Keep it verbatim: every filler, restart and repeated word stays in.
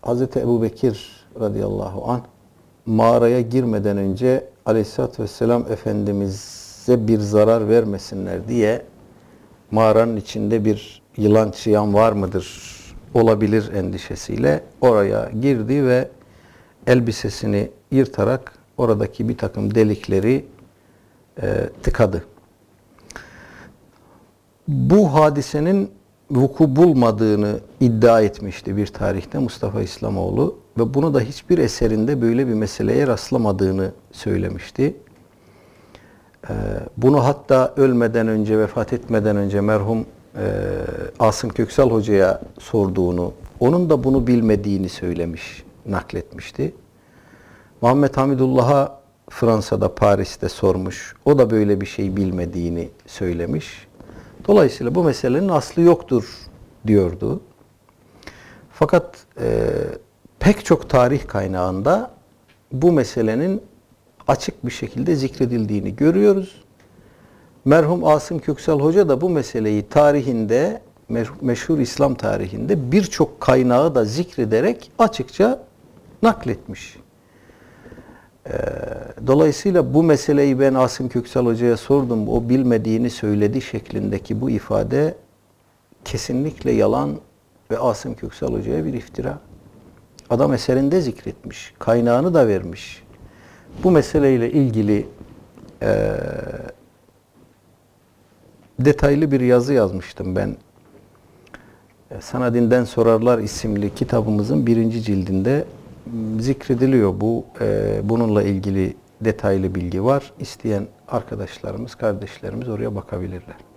Hazreti Ebubekir radıyallahu anh mağaraya girmeden önce Aleyhisselatü Vesselam Efendimiz'e bir zarar vermesinler diye mağaranın içinde bir yılan çıyan var mıdır, olabilir endişesiyle oraya girdi ve elbisesini yırtarak oradaki bir takım delikleri e, tıkadı. Bu hadisenin vuku bulmadığını iddia etmişti bir tarihte Mustafa İslamoğlu ve bunu da hiçbir eserinde böyle bir meseleye rastlamadığını söylemişti. Ee, bunu hatta ölmeden önce, vefat etmeden önce merhum e, Asım Köksal Hoca'ya sorduğunu, onun da bunu bilmediğini söylemiş, nakletmişti. Muhammed Hamidullah'a Fransa'da, Paris'te sormuş. O da böyle bir şey bilmediğini söylemiş. Dolayısıyla bu meselenin aslı yoktur diyordu. Fakat e, pek çok tarih kaynağında bu meselenin açık bir şekilde zikredildiğini görüyoruz. Merhum Asım Köksal Hoca da bu meseleyi tarihinde, meşhur İslam tarihinde birçok kaynağı da zikrederek açıkça nakletmiş. Dolayısıyla bu meseleyi ben Asım Köksal Hoca'ya sordum. O bilmediğini söyledi şeklindeki bu ifade kesinlikle yalan ve Asım Köksal Hoca'ya bir iftira. Adam eserinde zikretmiş. Kaynağını da vermiş. Bu meseleyle ilgili e, detaylı bir yazı yazmıştım ben. Sana Dinden Sorarlar isimli kitabımızın birinci cildinde zikrediliyor. Bu e, bununla ilgili detaylı bilgi var. İsteyen arkadaşlarımız, kardeşlerimiz oraya bakabilirler.